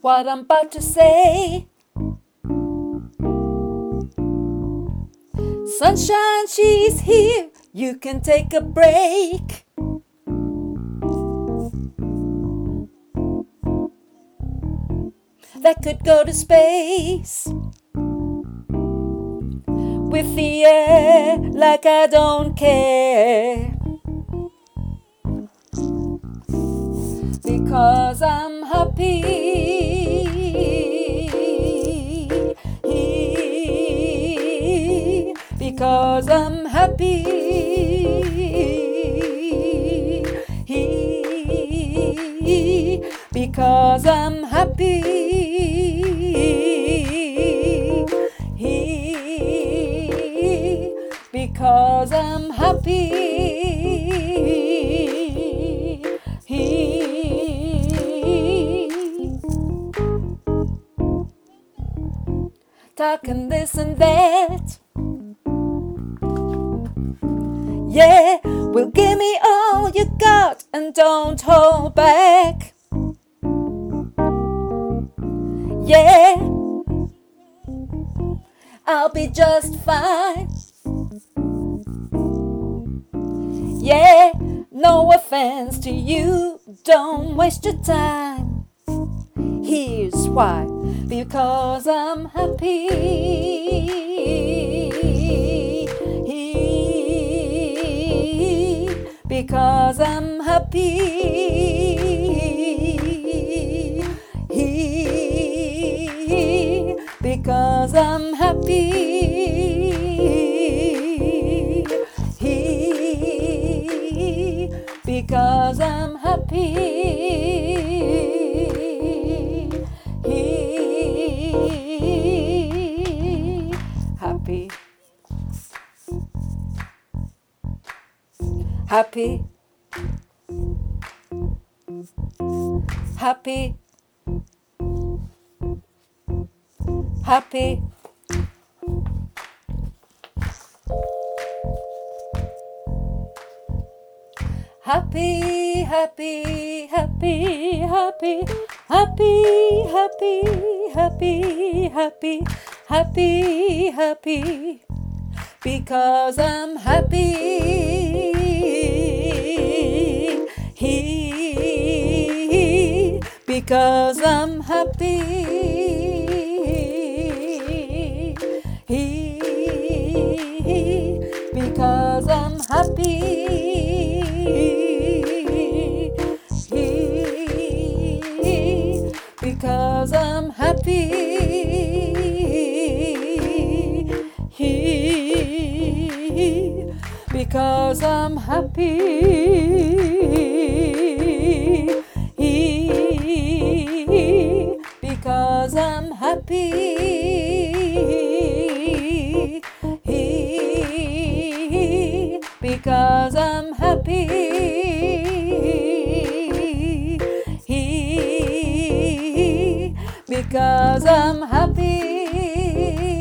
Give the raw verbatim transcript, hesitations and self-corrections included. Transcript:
what I'm about to say. Sunshine, she's here, you can take a break. That could go to space with the air like I don't care. Because I'm happy, because I'm happy, because I'm happy, because I'm happy. Talking this and that, yeah, well, give me all you got and don't hold back. Yeah, I'll be just fine. Yeah, no offense to you, don't waste your time. Here's why, because I'm happy, because I'm happy, because I'm happy, because I'm happy. Happy, happy, happy, happy. Happy, happy, happy, happy, happy, happy, happy, happy, happy, happy, because I'm happy, because I'm happy, because I'm happy. Because I'm happy, because I'm happy, because I'm happy, because I'm happy, because I'm happy.